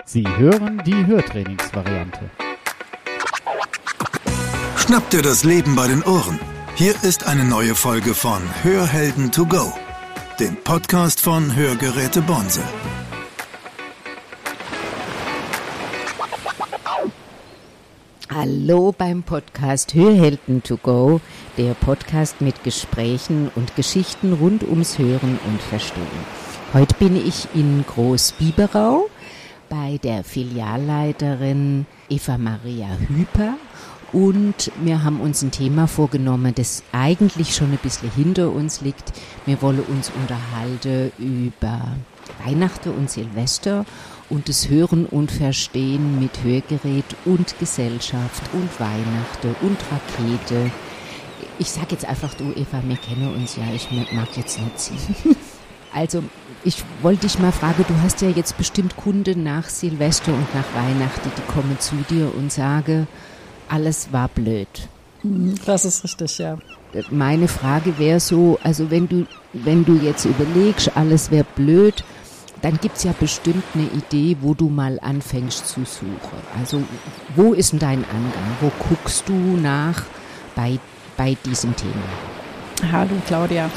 Sie hören die Hörtrainingsvariante. Schnapp dir das Leben bei den Ohren. Hier ist eine neue Folge von Hörhelden to go, dem Podcast von Hörgeräte Bonse. Hallo beim Podcast Hörhelden to go, der Podcast mit Gesprächen und Geschichten rund ums Hören und Verstehen. Heute bin ich in Groß-Biberau bei der Filialleiterin Eva Maria Hüper und wir haben uns ein Thema vorgenommen, das eigentlich schon ein bisschen hinter uns liegt. Wir wollen uns unterhalten über Weihnachten und Silvester und das Hören und Verstehen mit Hörgerät und Gesellschaft und Weihnachten und Rakete. Ich sage jetzt einfach, du Eva, wir kennen uns ja, ich mag jetzt nicht ziehen. Also, ich wollte dich mal fragen, du hast ja jetzt bestimmt Kunden nach Silvester und nach Weihnachten, die kommen zu dir und sagen, alles war blöd. Das ist richtig, ja. Meine Frage wäre so, also wenn du jetzt überlegst, alles wäre blöd, dann gibt es ja bestimmt eine Idee, wo du mal anfängst zu suchen. Also wo ist denn dein Angang? Wo guckst du nach bei diesem Thema? Hallo Claudia.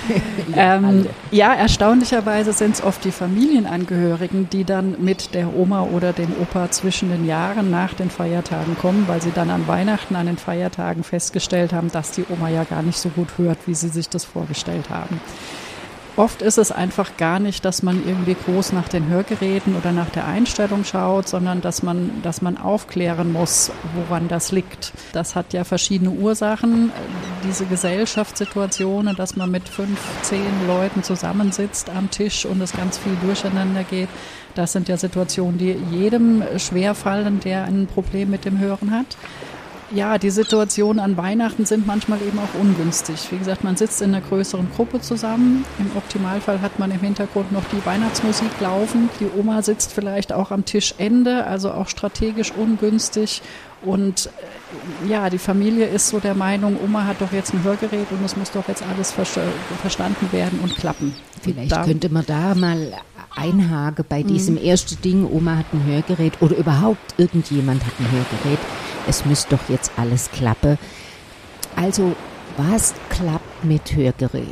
Ja, erstaunlicherweise sind es oft die Familienangehörigen, die dann mit der Oma oder dem Opa zwischen den Jahren nach den Feiertagen kommen, weil sie dann an Weihnachten, an den Feiertagen festgestellt haben, dass die Oma ja gar nicht so gut hört, wie sie sich das vorgestellt haben. Oft ist es einfach gar nicht, dass man irgendwie groß nach den Hörgeräten oder nach der Einstellung schaut, sondern dass man aufklären muss, woran das liegt. Das hat ja verschiedene Ursachen. Diese Gesellschaftssituationen, dass man mit 5, 10 Leuten zusammensitzt am Tisch und es ganz viel durcheinander geht, das sind ja Situationen, die jedem schwerfallen, der ein Problem mit dem Hören hat. Ja, die Situationen an Weihnachten sind manchmal eben auch ungünstig. Wie gesagt, man sitzt in einer größeren Gruppe zusammen. Im Optimalfall hat man im Hintergrund noch die Weihnachtsmusik laufen. Die Oma sitzt vielleicht auch am Tischende, also auch strategisch ungünstig. Und ja, die Familie ist so der Meinung, Oma hat doch jetzt ein Hörgerät und es muss doch jetzt alles verstanden werden und klappen. Vielleicht könnte man da mal einhaken bei diesem ersten Ding, Oma hat ein Hörgerät oder überhaupt irgendjemand hat ein Hörgerät. Es müsste doch jetzt alles klappen. Also, was klappt mit Hörgerät?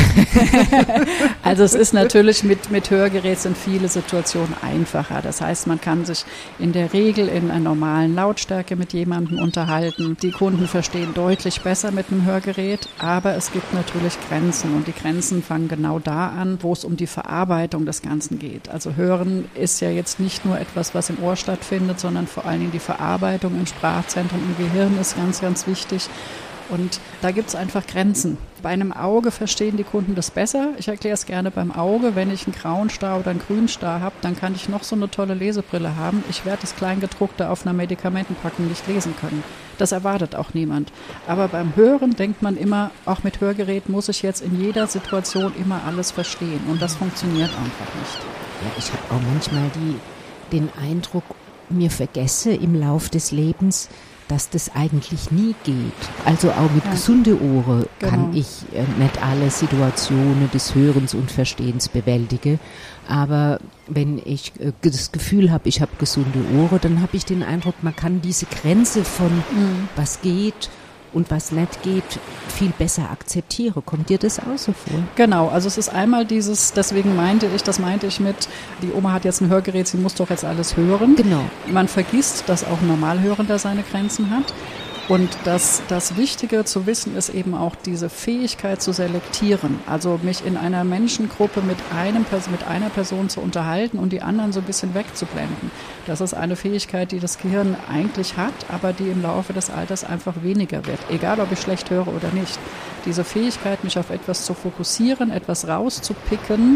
Also es ist natürlich mit Hörgerät sind viele Situationen einfacher. Das heißt, man kann sich in der Regel in einer normalen Lautstärke mit jemandem unterhalten. Die Kunden verstehen deutlich besser mit einem Hörgerät, aber es gibt natürlich Grenzen und die Grenzen fangen genau da an, wo es um die Verarbeitung des Ganzen geht. Also Hören ist ja jetzt nicht nur etwas, was im Ohr stattfindet, sondern vor allen Dingen die Verarbeitung im Sprachzentrum im Gehirn ist ganz, ganz wichtig. Und da gibt es einfach Grenzen. Bei einem Auge verstehen die Kunden das besser. Ich erkläre es gerne beim Auge. Wenn ich einen grauen Star oder einen grünen Star habe, dann kann ich noch so eine tolle Lesebrille haben. Ich werde das Kleingedruckte auf einer Medikamentenpackung nicht lesen können. Das erwartet auch niemand. Aber beim Hören denkt man immer, auch mit Hörgerät muss ich jetzt in jeder Situation immer alles verstehen. Und das funktioniert einfach nicht. Ja, ich habe auch manchmal den Eindruck, mir vergesse im Lauf des Lebens, dass das eigentlich nie geht. Also auch mit gesunden Ohren kann ich nicht alle Situationen des Hörens und Verstehens bewältigen. Aber wenn ich das Gefühl habe, ich habe gesunde Ohren, dann habe ich den Eindruck, man kann diese Grenze von was geht und was nicht geht, viel besser akzeptieren. Kommt dir das auch so vor? Genau, also es ist einmal deswegen meinte ich mit, die Oma hat jetzt ein Hörgerät, sie muss doch jetzt alles hören. Genau. Man vergisst, dass auch ein Normalhörender seine Grenzen hat. Und das Wichtige zu wissen ist eben auch diese Fähigkeit zu selektieren. Also mich in einer Menschengruppe mit einer Person zu unterhalten und die anderen so ein bisschen wegzublenden. Das ist eine Fähigkeit, die das Gehirn eigentlich hat, aber die im Laufe des Alters einfach weniger wird. Egal, ob ich schlecht höre oder nicht. Diese Fähigkeit, mich auf etwas zu fokussieren, etwas rauszupicken,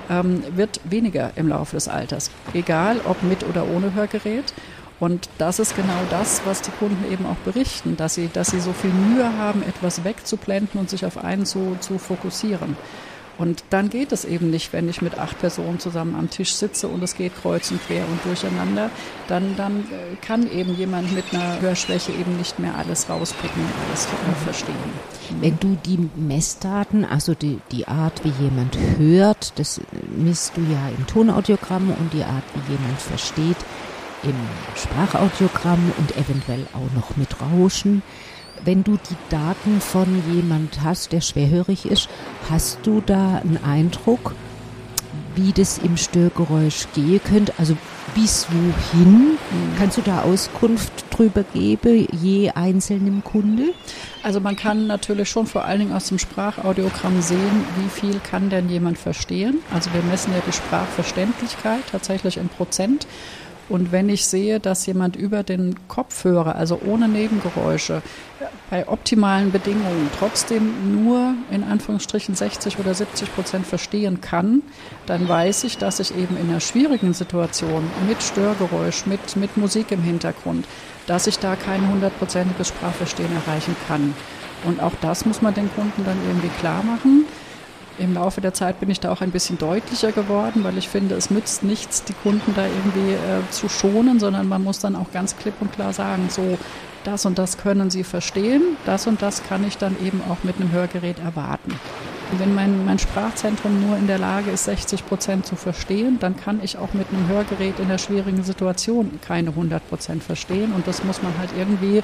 wird weniger im Laufe des Alters. Egal, ob mit oder ohne Hörgerät. Und das ist genau das, was die Kunden eben auch berichten, dass sie so viel Mühe haben, etwas wegzublenden und sich auf einen zu fokussieren. Und dann geht es eben nicht, wenn ich mit 8 Personen zusammen am Tisch sitze und es geht kreuz und quer und durcheinander. Dann kann eben jemand mit einer Hörschwäche eben nicht mehr alles rauspicken und alles verstehen. Wenn du die Messdaten, also die Art, wie jemand hört, das misst du ja im Tonaudiogramm, und die Art, wie jemand versteht, im Sprachaudiogramm und eventuell auch noch mit Rauschen. Wenn du die Daten von jemand hast, der schwerhörig ist, hast du da einen Eindruck, wie das im Störgeräusch gehen könnte? Also bis wohin? Kannst du da Auskunft drüber geben, je einzelnem Kunde? Also man kann natürlich schon vor allen Dingen aus dem Sprachaudiogramm sehen, wie viel kann denn jemand verstehen. Also wir messen ja die Sprachverständlichkeit tatsächlich in Prozent. Und wenn ich sehe, dass jemand über den Kopfhörer, also ohne Nebengeräusche, bei optimalen Bedingungen trotzdem nur in Anführungsstrichen 60 oder 70% verstehen kann, dann weiß ich, dass ich eben in einer schwierigen Situation mit Störgeräusch, mit Musik im Hintergrund, dass ich da kein 100%iges Sprachverstehen erreichen kann. Und auch das muss man den Kunden dann irgendwie klar machen. Im Laufe der Zeit bin ich da auch ein bisschen deutlicher geworden, weil ich finde, es nützt nichts, die Kunden da irgendwie zu schonen, sondern man muss dann auch ganz klipp und klar sagen, so, das und das können sie verstehen, das und das kann ich dann eben auch mit einem Hörgerät erwarten. Und wenn mein Sprachzentrum nur in der Lage ist, 60% zu verstehen, dann kann ich auch mit einem Hörgerät in der schwierigen Situation keine 100% verstehen, und das muss man halt irgendwie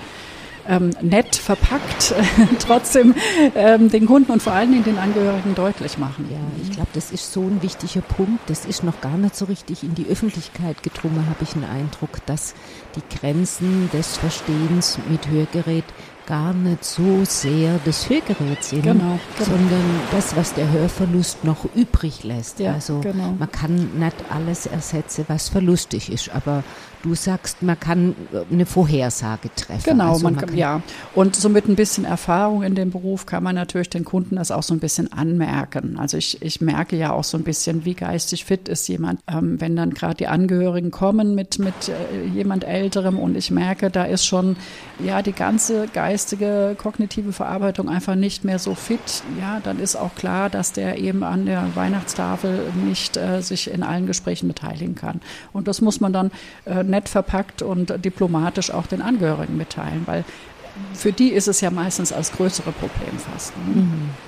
nett verpackt trotzdem den Kunden und vor allen Dingen den Angehörigen deutlich machen. Ja, ich glaube, das ist so ein wichtiger Punkt. Das ist noch gar nicht so richtig in die Öffentlichkeit gedrungen, habe ich den Eindruck, dass die Grenzen des Verstehens mit Hörgerät gar nicht so sehr das Hörgerät sind, genau. sondern das, was der Hörverlust noch übrig lässt. Ja, also genau. Man kann nicht alles ersetzen, was verlustig ist, aber du sagst, man kann eine Vorhersage treffen. Genau, also ja. Und so mit ein bisschen Erfahrung in dem Beruf kann man natürlich den Kunden das auch so ein bisschen anmerken. Also ich merke ja auch so ein bisschen, wie geistig fit ist jemand. Wenn dann gerade die Angehörigen kommen mit jemand Älterem und ich merke, da ist schon ja die ganze geistige, kognitive Verarbeitung einfach nicht mehr so fit, ja, dann ist auch klar, dass der eben an der Weihnachtstafel nicht sich in allen Gesprächen beteiligen kann. Und das muss man dann nett verpackt und diplomatisch auch den Angehörigen mitteilen, weil für die ist es ja meistens als größere Problem fast. Ne?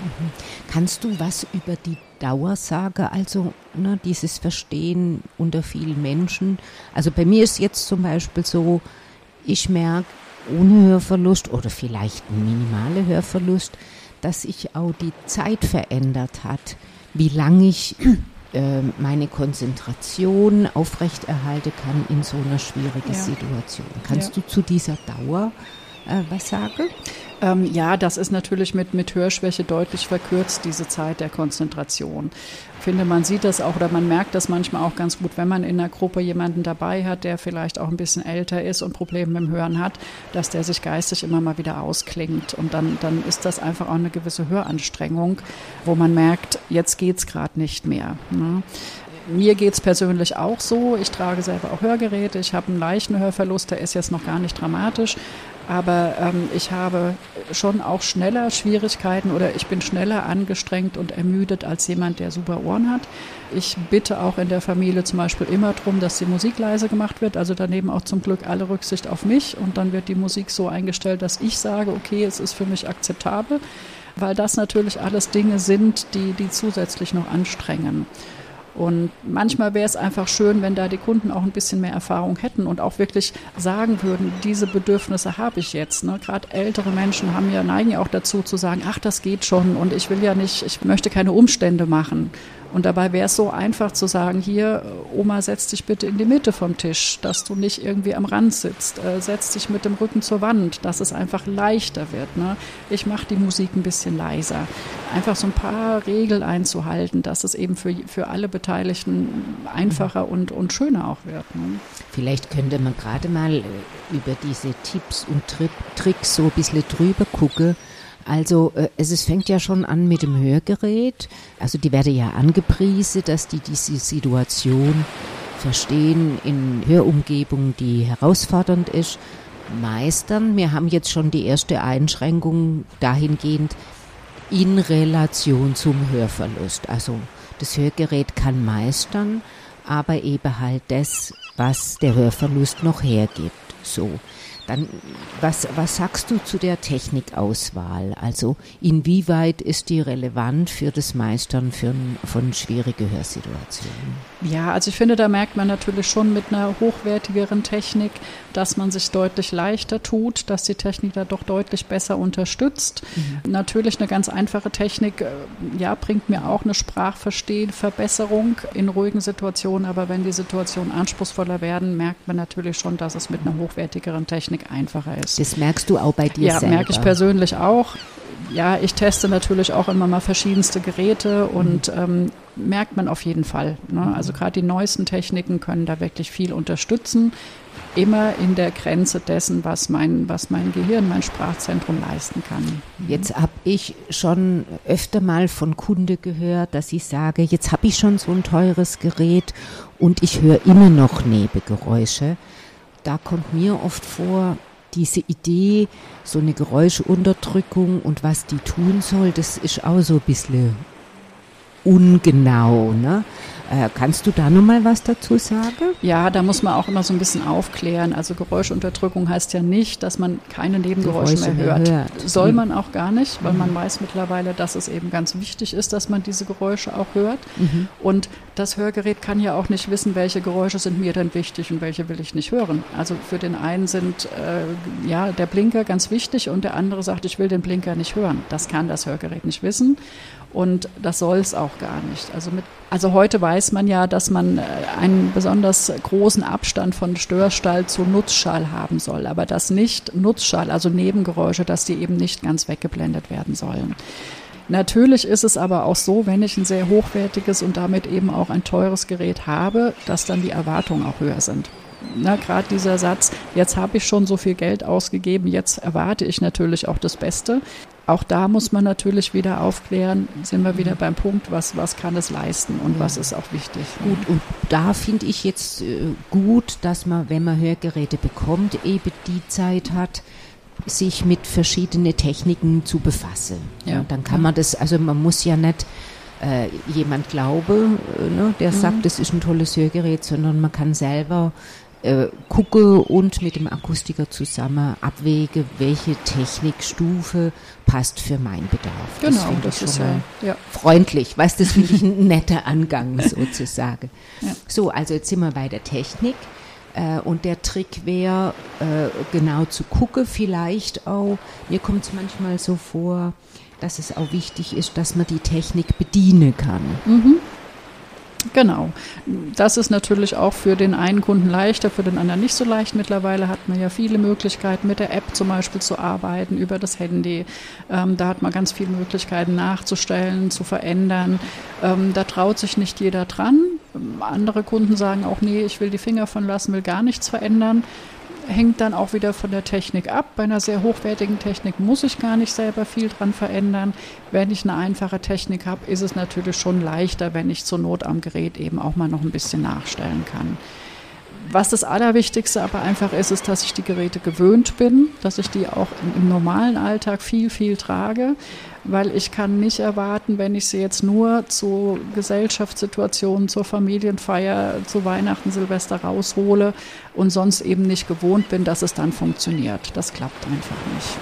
Kannst du was über die Dauer sagen, also dieses Verstehen unter vielen Menschen? Also bei mir ist jetzt zum Beispiel so, ich merke ohne Hörverlust oder vielleicht ein minimaler Hörverlust, dass sich auch die Zeit verändert hat, wie lange ich meine Konzentration aufrechterhalten kann in so einer schwierigen Situation. Kannst du zu dieser Dauer was sagen? Ja, das ist natürlich mit Hörschwäche deutlich verkürzt, diese Zeit der Konzentration. Ich finde, man sieht das auch oder man merkt das manchmal auch ganz gut, wenn man in einer Gruppe jemanden dabei hat, der vielleicht auch ein bisschen älter ist und Probleme mit dem Hören hat, dass der sich geistig immer mal wieder ausklingt. Und dann ist das einfach auch eine gewisse Höranstrengung, wo man merkt, jetzt geht's gerade nicht mehr. Ne? Mir geht's persönlich auch so. Ich trage selber auch Hörgeräte. Ich habe einen leichten Hörverlust, der ist jetzt noch gar nicht dramatisch. Aber ich habe schon auch schneller Schwierigkeiten oder ich bin schneller angestrengt und ermüdet als jemand, der super Ohren hat. Ich bitte auch in der Familie zum Beispiel immer darum, dass die Musik leise gemacht wird. Also daneben auch zum Glück alle Rücksicht auf mich. Und dann wird die Musik so eingestellt, dass ich sage, okay, es ist für mich akzeptabel. Weil das natürlich alles Dinge sind, die zusätzlich noch anstrengen. Und manchmal wäre es einfach schön, wenn da die Kunden auch ein bisschen mehr Erfahrung hätten und auch wirklich sagen würden, diese Bedürfnisse habe ich jetzt. Ne? Gerade ältere Menschen neigen ja auch dazu zu sagen, ach, das geht schon und ich möchte keine Umstände machen. Und dabei wäre es so einfach zu sagen, hier, Oma, setz dich bitte in die Mitte vom Tisch, dass du nicht irgendwie am Rand sitzt. Setz dich mit dem Rücken zur Wand, dass es einfach leichter wird. Ne? Ich mache die Musik ein bisschen leiser. Einfach so ein paar Regeln einzuhalten, dass es eben für alle Beteiligten einfacher und schöner auch wird. Ne? Vielleicht könnte man gerade mal über diese Tipps und Tricks so ein bisschen drüber gucken. Also es fängt ja schon an mit dem Hörgerät. Also die werden ja angepriesen, dass die diese Situation verstehen in Hörumgebung, die herausfordernd ist, meistern. Wir haben jetzt schon die erste Einschränkung dahingehend, in Relation zum Hörverlust. Also das Hörgerät kann meistern, aber eben halt das, was der Hörverlust noch hergibt. So. Dann, was sagst du zu der Technikauswahl? Also inwieweit ist die relevant für das Meistern von schwierigen Hörsituationen? Ja, also ich finde, da merkt man natürlich schon mit einer hochwertigeren Technik, dass man sich deutlich leichter tut, dass die Technik da doch deutlich besser unterstützt. Natürlich eine ganz einfache Technik, bringt mir auch eine Sprachverstehverbesserung in ruhigen Situationen, aber wenn die Situationen anspruchsvoller werden, merkt man natürlich schon, dass es mit einer hochwertigeren Technik einfacher ist. Das merkst du auch bei dir selber? Ja, merke ich persönlich auch. Ja, ich teste natürlich auch immer mal verschiedenste Geräte und merkt man auf jeden Fall. Ne? Also gerade die neuesten Techniken können da wirklich viel unterstützen. Immer in der Grenze dessen, was mein Gehirn, mein Sprachzentrum leisten kann. Jetzt habe ich schon öfter mal von Kunden gehört, dass ich sage, jetzt habe ich schon so ein teures Gerät und ich höre immer noch Nebengeräusche. Da kommt mir oft vor, diese Idee, so eine Geräuschunterdrückung und was die tun soll, das ist auch so ein bisschen ungenau, ne? Kannst du da nochmal was dazu sagen? Ja, da muss man auch immer so ein bisschen aufklären. Also Geräuschunterdrückung heißt ja nicht, dass man keine Nebengeräusche mehr hört. Soll man auch gar nicht, weil man weiß mittlerweile, dass es eben ganz wichtig ist, dass man diese Geräusche auch hört. Und das Hörgerät kann ja auch nicht wissen, welche Geräusche sind mir denn wichtig und welche will ich nicht hören. Also für den einen sind der Blinker ganz wichtig und der andere sagt, ich will den Blinker nicht hören. Das kann das Hörgerät nicht wissen. Und das soll es auch gar nicht. Also heute weiß man ja, dass man einen besonders großen Abstand von Störschall zu Nutzschall haben soll. Aber dass nicht Nutzschall, also Nebengeräusche, dass die eben nicht ganz weggeblendet werden sollen. Natürlich ist es aber auch so, wenn ich ein sehr hochwertiges und damit eben auch ein teures Gerät habe, dass dann die Erwartungen auch höher sind. Gerade dieser Satz, jetzt habe ich schon so viel Geld ausgegeben, jetzt erwarte ich natürlich auch das Beste. Auch da muss man natürlich wieder aufklären, sind wir wieder beim Punkt, was kann es leisten und was ist auch wichtig. Gut, und da finde ich jetzt gut, dass man, wenn man Hörgeräte bekommt, eben die Zeit hat, sich mit verschiedenen Techniken zu befassen. Ja, dann kann man das, also man muss ja nicht jemand glauben, der sagt, das ist ein tolles Hörgerät, sondern man kann selber gucke und mit dem Akustiker zusammen abwäge, welche Technikstufe passt für meinen Bedarf. Genau, das ist ja freundlich. Weißt du, das finde ich ein netter Angang sozusagen. Ja. So, also jetzt sind wir bei der Technik. Und der Trick wäre, genau zu gucken, vielleicht auch, mir kommt es manchmal so vor, dass es auch wichtig ist, dass man die Technik bedienen kann. Genau. Das ist natürlich auch für den einen Kunden leichter, für den anderen nicht so leicht. Mittlerweile hat man ja viele Möglichkeiten, mit der App zum Beispiel zu arbeiten, über das Handy. Da hat man ganz viele Möglichkeiten nachzustellen, zu verändern. Da traut sich nicht jeder dran. Andere Kunden sagen auch, nee, ich will die Finger von lassen, will gar nichts verändern. Hängt dann auch wieder von der Technik ab. Bei einer sehr hochwertigen Technik muss ich gar nicht selber viel dran verändern. Wenn ich eine einfache Technik habe, ist es natürlich schon leichter, wenn ich zur Not am Gerät eben auch mal noch ein bisschen nachstellen kann. Was das Allerwichtigste aber einfach ist, dass ich die Geräte gewöhnt bin, dass ich die auch im normalen Alltag viel trage, weil ich kann nicht erwarten, wenn ich sie jetzt nur zu Gesellschaftssituationen, zur Familienfeier, zu Weihnachten, Silvester raushole und sonst eben nicht gewohnt bin, dass es dann funktioniert. Das klappt einfach nicht.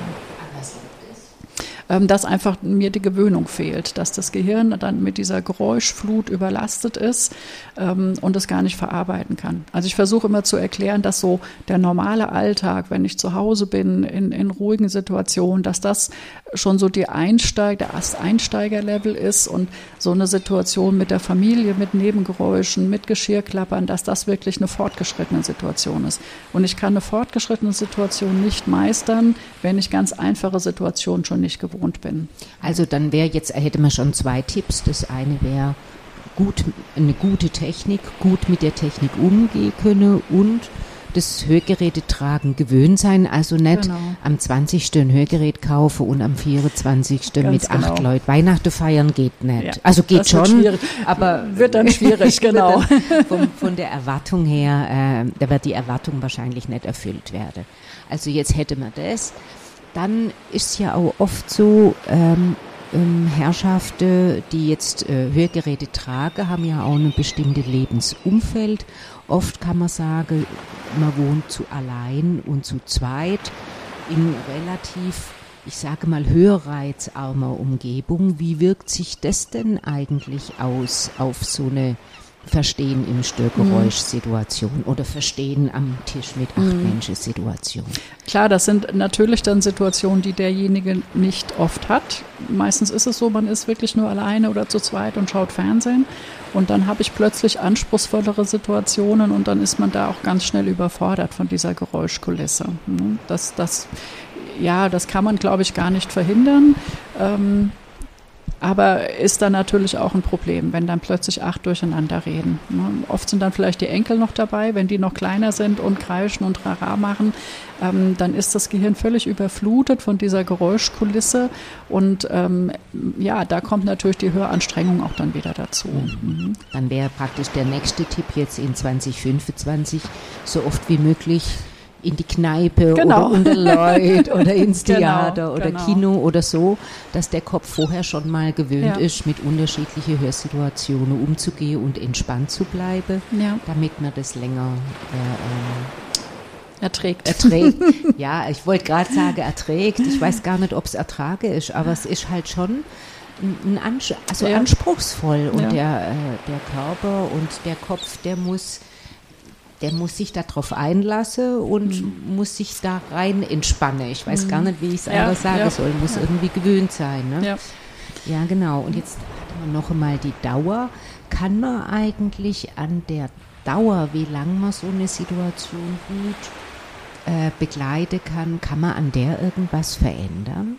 Dass einfach mir die Gewöhnung fehlt, dass das Gehirn dann mit dieser Geräuschflut überlastet ist und es gar nicht verarbeiten kann. Also ich versuche immer zu erklären, dass so der normale Alltag, wenn ich zu Hause bin, in ruhigen Situationen, dass das schon so der Einsteigerlevel ist und so eine Situation mit der Familie, mit Nebengeräuschen, mit Geschirrklappern, dass das wirklich eine fortgeschrittene Situation ist. Und ich kann eine fortgeschrittene Situation nicht meistern, wenn ich ganz einfache Situationen schon nicht gewohnt bin. Also dann hätte man schon 2 Tipps. Das eine wäre eine gute Technik, gut mit der Technik umgehen können und das Hörgeräte tragen gewöhnt sein, also nicht am 20. ein Hörgerät kaufen und am 24. Ganz mit 8 Leuten Weihnachten feiern geht nicht. Ja, also geht schon, aber wird dann schwierig, genau. Von der Erwartung her, da wird die Erwartung wahrscheinlich nicht erfüllt werden. Also jetzt hätte man das. Dann ist es ja auch oft so, Herrschaften, die jetzt Hörgeräte tragen, haben ja auch ein bestimmtes Lebensumfeld. Oft kann man sagen, man wohnt zu allein und zu zweit in relativ, ich sage mal, hörreizarmer Umgebung. Wie wirkt sich das denn eigentlich aus auf so eine Verstehen im Störgeräusch-Situation oder Verstehen am Tisch mit 8 Menschen-Situation? Klar, das sind natürlich dann Situationen, die derjenige nicht oft hat. Meistens ist es so, man ist wirklich nur alleine oder zu zweit und schaut Fernsehen. Und dann habe ich plötzlich anspruchsvollere Situationen und dann ist man da auch ganz schnell überfordert von dieser Geräuschkulisse. Das kann man, glaube ich, gar nicht verhindern. Aber ist dann natürlich auch ein Problem, wenn dann plötzlich 8 durcheinander reden. Oft sind dann vielleicht die Enkel noch dabei, wenn die noch kleiner sind und kreischen und Rara machen, dann ist das Gehirn völlig überflutet von dieser Geräuschkulisse und da kommt natürlich die Höranstrengung auch dann wieder dazu. Dann wäre praktisch der nächste Tipp jetzt in 2025 so oft wie möglich in die Kneipe oder unter Leute oder ins Theater oder Kino oder so, dass der Kopf vorher schon mal gewöhnt ist, mit unterschiedlichen Hörsituationen umzugehen und entspannt zu bleiben, damit man das länger erträgt. Ja, ich wollte gerade sagen erträgt. Ich weiß gar nicht, ob es Ertrage ist, aber es ist halt schon anspruchsvoll und der Körper und der Kopf, der muss sich darauf einlassen und muss sich da rein entspannen. Ich weiß gar nicht, wie ich es anders sagen soll. Muss irgendwie gewöhnt sein. Ne? Ja, genau. Und jetzt haben wir noch einmal die Dauer. Kann man eigentlich an der Dauer, wie lange man so eine Situation gut begleiten kann man an der irgendwas verändern?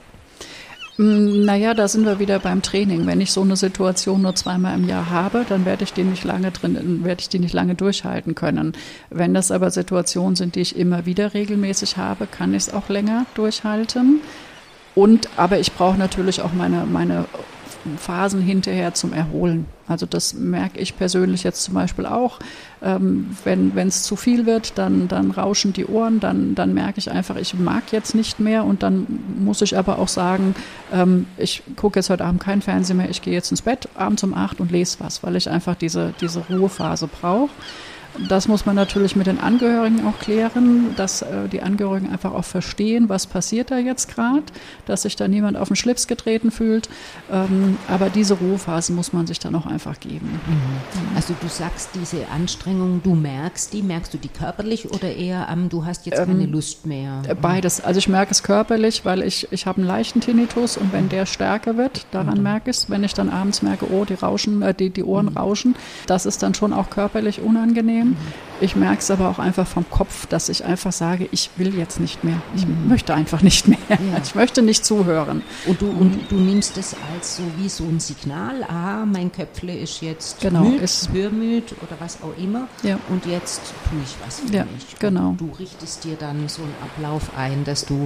Naja, da sind wir wieder beim Training. Wenn ich so eine Situation nur 2-mal im Jahr habe, dann werde ich die nicht lange durchhalten können. Wenn das aber Situationen sind, die ich immer wieder regelmäßig habe, kann ich es auch länger durchhalten. Aber ich brauche natürlich auch meine Phasen hinterher zum Erholen. Also das merke ich persönlich jetzt zum Beispiel auch. Wenn es zu viel wird, dann rauschen die Ohren, dann merke ich einfach, ich mag jetzt nicht mehr und dann muss ich aber auch sagen, ich gucke jetzt heute Abend kein Fernsehen mehr, ich gehe jetzt ins Bett abends um 8 und lese was, weil ich einfach diese Ruhephase brauche. Das muss man natürlich mit den Angehörigen auch klären, dass die Angehörigen einfach auch verstehen, was passiert da jetzt gerade, dass sich da niemand auf den Schlips getreten fühlt. Aber diese Ruhephasen muss man sich dann auch einfach geben. Also du sagst, diese Anstrengung, merkst du die körperlich oder eher du hast jetzt keine Lust mehr? Beides. Also ich merke es körperlich, weil ich habe einen leichten Tinnitus und wenn der stärker wird, daran merke ich es. Wenn ich dann abends merke, die Ohren rauschen, das ist dann schon auch körperlich unangenehm. Ich merke es aber auch einfach vom Kopf, dass ich einfach sage, ich will jetzt nicht mehr. Ich möchte einfach nicht mehr. Ja. Ich möchte nicht zuhören. Und du nimmst es als so wie so ein Signal, mein Köpfle ist jetzt hörmüd oder was auch immer. Ja. Und jetzt tue ich was für mich. Genau. Und du richtest dir dann so einen Ablauf ein, dass du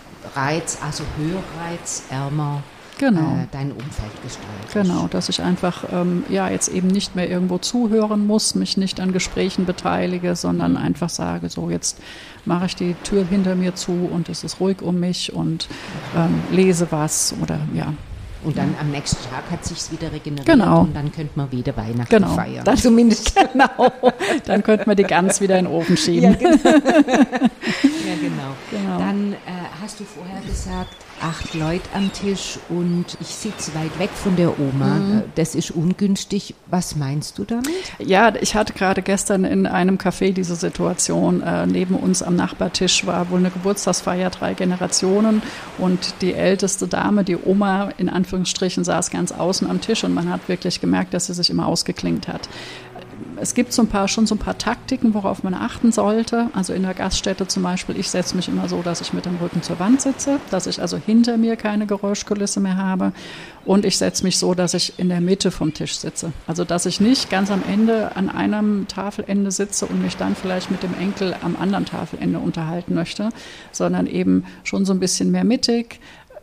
hörreizärmer dein Umfeld gestaltest. Genau, dass ich einfach jetzt eben nicht mehr irgendwo zuhören muss, mich nicht an Gesprächen beteilige, sondern einfach sage, so jetzt mache ich die Tür hinter mir zu und es ist ruhig um mich und lese was oder Und dann am nächsten Tag hat sich's wieder regeneriert und dann könnte man wieder Weihnachten feiern. Dann zumindest Dann könnte man die Gans wieder in den Ofen schieben. Ja, genau. Dann hast du vorher gesagt, 8 Leute am Tisch und ich sitze weit weg von der Oma. Das ist ungünstig. Was meinst du damit? Ja, ich hatte gerade gestern in einem Café diese Situation. Neben uns am Nachbartisch war wohl eine Geburtstagsfeier, 3 Generationen und die älteste Dame, die Oma in Anführungsstrichen, saß ganz außen am Tisch und man hat wirklich gemerkt, dass sie sich immer ausgeklinkt hat. Es gibt schon so ein paar Taktiken, worauf man achten sollte. Also in der Gaststätte zum Beispiel, ich setze mich immer so, dass ich mit dem Rücken zur Wand sitze, dass ich also hinter mir keine Geräuschkulisse mehr habe. Und ich setze mich so, dass ich in der Mitte vom Tisch sitze. Also dass ich nicht ganz am Ende an einem Tafelende sitze und mich dann vielleicht mit dem Enkel am anderen Tafelende unterhalten möchte, sondern eben schon so ein bisschen mehr mittig.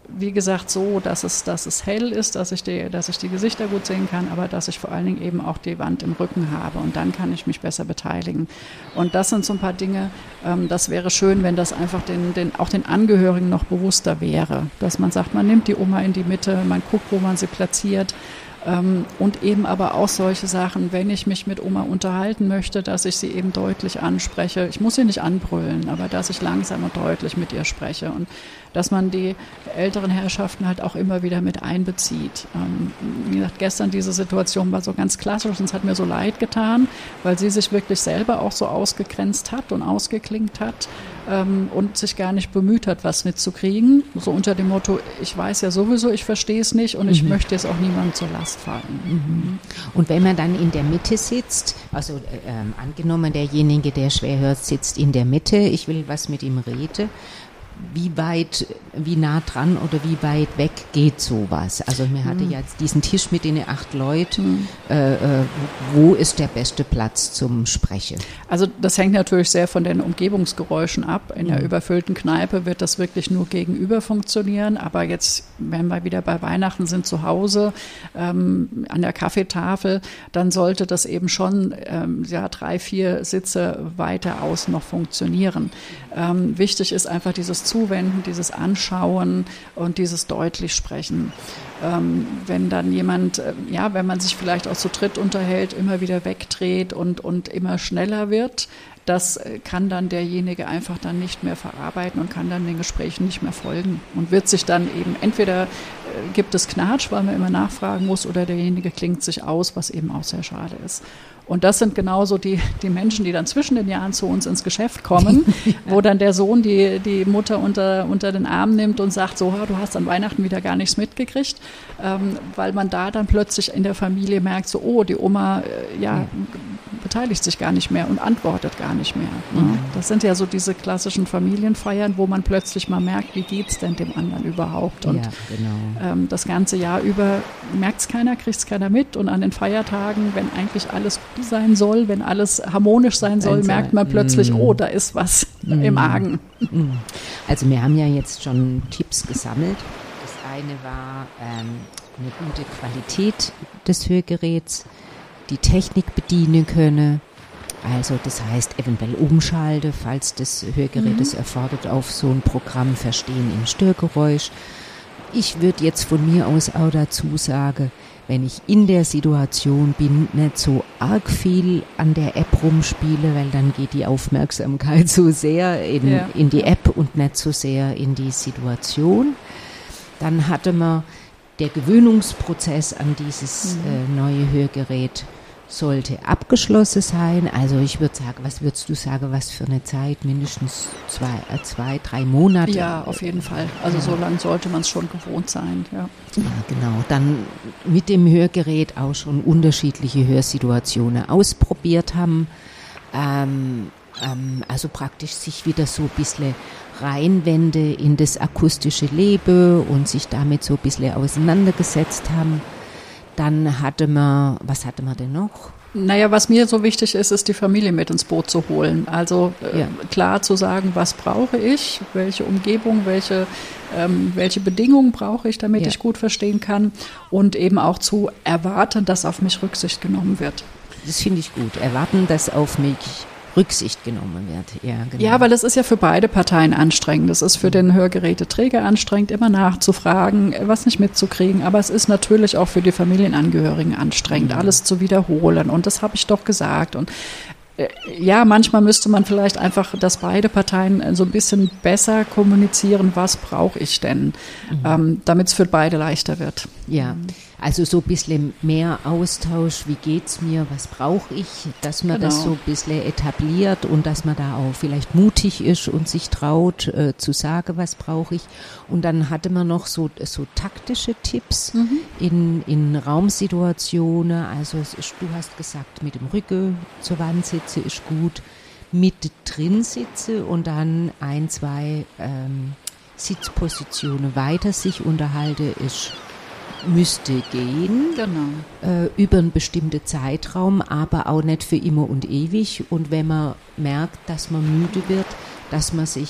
wie gesagt, so, dass es hell ist, dass ich die Gesichter gut sehen kann, aber dass ich vor allen Dingen eben auch die Wand im Rücken habe und dann kann ich mich besser beteiligen. Und das sind so ein paar Dinge, das wäre schön, wenn das einfach auch den Angehörigen noch bewusster wäre, dass man sagt, man nimmt die Oma in die Mitte, man guckt, wo man sie platziert. Und eben aber auch solche Sachen, wenn ich mich mit Oma unterhalten möchte, dass ich sie eben deutlich anspreche. Ich muss sie nicht anbrüllen, aber dass ich langsam und deutlich mit ihr spreche und dass man die älteren Herrschaften halt auch immer wieder mit einbezieht. Wie gesagt, gestern diese Situation war so ganz klassisch und es hat mir so leid getan, weil sie sich wirklich selber auch so ausgegrenzt hat und ausgeklinkt hat und sich gar nicht bemüht hat, was mitzukriegen. So unter dem Motto, ich weiß ja sowieso, ich verstehe es nicht und ich möchte es auch niemandem zur Last fallen. Und wenn man dann in der Mitte sitzt, also angenommen derjenige, der schwer hört, sitzt in der Mitte, ich will was mit ihm reden, wie nah dran oder wie weit weg geht sowas? Also man hatte jetzt diesen Tisch mit den 8 Leuten. Wo ist der beste Platz zum Sprechen? Also das hängt natürlich sehr von den Umgebungsgeräuschen ab. In der überfüllten Kneipe wird das wirklich nur gegenüber funktionieren. Aber jetzt, wenn wir wieder bei Weihnachten sind, zu Hause an der Kaffeetafel, dann sollte das eben schon 3, 4 Sitze weiter außen noch funktionieren. Wichtig ist einfach dieses Zuwenden, dieses Anschauen und dieses deutlich Sprechen. Wenn dann jemand, wenn man sich vielleicht auch zu dritt unterhält, immer wieder wegdreht und immer schneller wird, das kann dann derjenige einfach dann nicht mehr verarbeiten und kann dann den Gesprächen nicht mehr folgen und wird sich dann eben, entweder gibt es Knatsch, weil man immer nachfragen muss, oder derjenige klingt sich aus, was eben auch sehr schade ist. Und das sind genauso die Menschen, die dann zwischen den Jahren zu uns ins Geschäft kommen, wo dann der Sohn die Mutter unter den Arm nimmt und sagt, so, du hast an Weihnachten wieder gar nichts mitgekriegt, weil man da dann plötzlich in der Familie merkt, so, oh, die Oma, beteiligt sich gar nicht mehr und antwortet gar nicht mehr. Ne? Das sind ja so diese klassischen Familienfeiern, wo man plötzlich mal merkt, wie geht's denn dem anderen überhaupt? Und das ganze Jahr über merkt es keiner, kriegt es keiner mit, und an den Feiertagen, wenn eigentlich alles gut sein soll, wenn alles harmonisch sein soll, merkt man plötzlich, oh, da ist was im Argen. Also wir haben ja jetzt schon Tipps gesammelt. Das eine war eine gute Qualität des Hörgeräts, die Technik bedienen können, also das heißt eventuell umschalte, falls das Hörgerät es erfordert, auf so ein Programm Verstehen im Störgeräusch. Ich würde jetzt von mir aus auch dazu sagen, wenn ich in der Situation bin, nicht so arg viel an der App rumspiele, weil dann geht die Aufmerksamkeit so sehr in die App und nicht so sehr in die Situation. Dann hatte man der Gewöhnungsprozess an dieses neue Hörgerät sollte abgeschlossen sein. Also ich würde sagen, was würdest du sagen, was für eine Zeit? Mindestens 2, 3 Monate? Ja, auf jeden Fall. Also so lange sollte man es schon gewohnt sein. Ja, genau. Dann mit dem Hörgerät auch schon unterschiedliche Hörsituationen ausprobiert haben. Also praktisch sich wieder so ein bisschen reinwende in das akustische Leben und sich damit so ein bisschen auseinandergesetzt haben. Dann was hatte man denn noch? Naja, was mir so wichtig ist, ist die Familie mit ins Boot zu holen. Also klar zu sagen, was brauche ich, welche Umgebung, welche Bedingungen brauche ich, damit ich gut verstehen kann, und eben auch zu erwarten, dass auf mich Rücksicht genommen wird. Das finde ich gut. Erwarten, dass auf mich Rücksicht genommen wird. Ja, genau. Ja, weil das ist ja für beide Parteien anstrengend. Das ist für den Hörgeräteträger anstrengend, immer nachzufragen, was nicht mitzukriegen. Aber es ist natürlich auch für die Familienangehörigen anstrengend, alles zu wiederholen. Und das habe ich doch gesagt. Und manchmal müsste man vielleicht einfach, dass beide Parteien so ein bisschen besser kommunizieren, was brauche ich denn, damit es für beide leichter wird. Ja, also so ein bisschen mehr Austausch, wie geht's mir, was brauche ich, dass man das so ein bisschen etabliert und dass man da auch vielleicht mutig ist und sich traut zu sagen, was brauche ich. Und dann hatte man noch so taktische Tipps in Raumsituationen, also du hast gesagt, mit dem Rücken zur Wand sitze ist gut, mit drin sitze und dann 1, 2 Sitzpositionen weiter sich unterhalte müsste gehen, über einen bestimmten Zeitraum, aber auch nicht für immer und ewig. Und wenn man merkt, dass man müde wird, dass man sich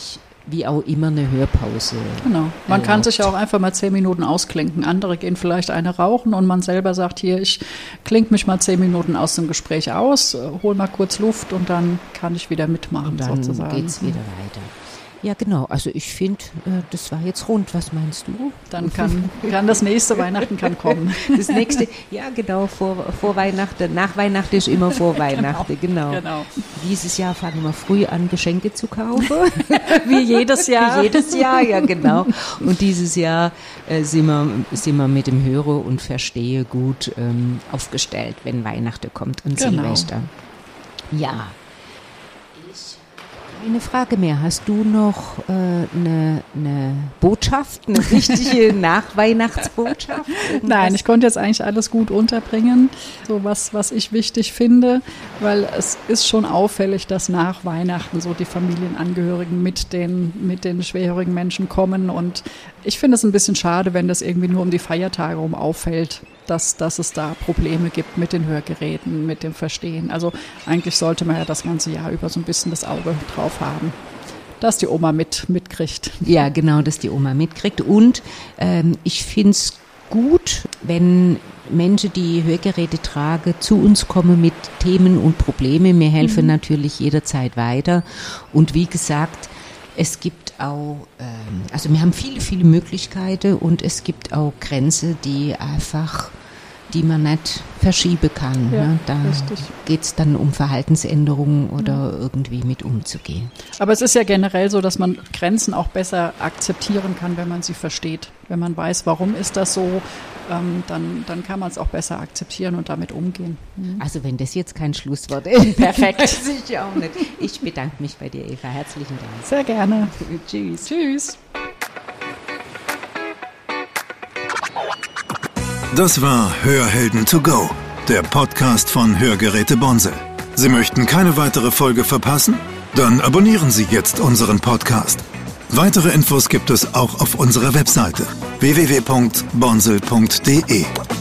wie auch immer eine Hörpause. Genau. Man kann sich ja auch einfach mal 10 Minuten ausklinken. Andere gehen vielleicht eine rauchen und man selber sagt, hier, ich klinke mich mal 10 Minuten aus dem Gespräch aus, hol mal kurz Luft und dann kann ich wieder mitmachen, und dann sozusagen. Geht's wieder weiter. Ja, genau. Also ich finde, das war jetzt rund. Was meinst du? Dann kann das nächste Weihnachten kommen. Das nächste, ja genau, vor Weihnachten. Nach Weihnachten ist immer vor Weihnachten, genau. Dieses Jahr fangen wir früh an, Geschenke zu kaufen. Wie jedes Jahr. Wie jedes Jahr, ja genau. Und dieses Jahr sind wir mit dem Höre und Verstehe gut aufgestellt, wenn Weihnachten kommt und Silvester. Ja. Eine Frage mehr. Hast du noch eine Botschaft, eine richtige Nachweihnachtsbotschaft? Nein, ich konnte jetzt eigentlich alles gut unterbringen, so was ich wichtig finde, weil es ist schon auffällig, dass nach Weihnachten so die Familienangehörigen mit den schwerhörigen Menschen kommen und ich finde es ein bisschen schade, wenn das irgendwie nur um die Feiertage rum auffällt, dass es da Probleme gibt mit den Hörgeräten, mit dem Verstehen. Also eigentlich sollte man ja das ganze Jahr über so ein bisschen das Auge drauf haben, dass die Oma mitkriegt. Ja, genau, dass die Oma mitkriegt. Und ich finde es gut, wenn Menschen, die Hörgeräte tragen, zu uns kommen mit Themen und Problemen. Wir helfen natürlich jederzeit weiter. Und wie gesagt, es gibt auch, also wir haben viele, viele Möglichkeiten und es gibt auch Grenzen, die man nicht verschieben kann. Ja, ne? Da geht es dann um Verhaltensänderungen oder irgendwie mit umzugehen. Aber es ist ja generell so, dass man Grenzen auch besser akzeptieren kann, wenn man sie versteht. Wenn man weiß, warum ist das so, dann kann man es auch besser akzeptieren und damit umgehen. Also wenn das jetzt kein Schlusswort ist. Perfekt. Das ist ja auch nicht. Ich bedanke mich bei dir, Eva. Herzlichen Dank. Sehr gerne. Tschüss. Tschüss. Das war Hörhelden to go, der Podcast von Hörgeräte Bonsel. Sie möchten keine weitere Folge verpassen? Dann abonnieren Sie jetzt unseren Podcast. Weitere Infos gibt es auch auf unserer Webseite www.bonsel.de.